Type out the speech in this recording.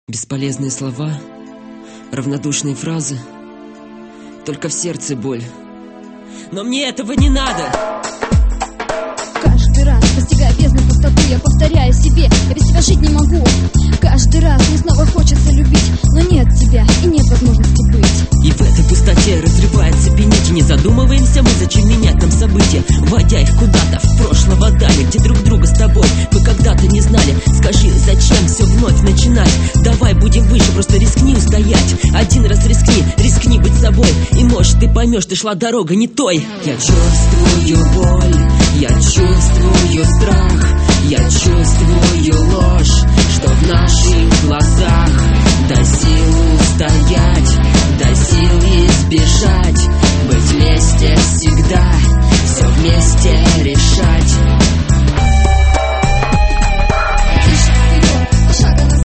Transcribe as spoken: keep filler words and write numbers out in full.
Бесполезные слова, равнодушные фразы, только в сердце боль. Но мне этого не надо. Каждый раз, постигая бездну пустоту, я повторяю себе: я без тебя жить не могу. Каждый раз мне снова хочется любить, но нет тебя и нет возможности быть. И в этой пустоте разрывается пеники. Не задумываемся мы, зачем менять нам события, вводя их куда-то в прошлого дали, где друг друга с тобой мы когда-то не знали. Скажи, зачем все вновь начинать? Давай будем выше, просто рискни устоять. Один раз рискни, рискни быть собой, и может ты поймешь, ты шла дорога не той. Я чувствую боль, я чувствую страх, я чувствую ложь, что в нашей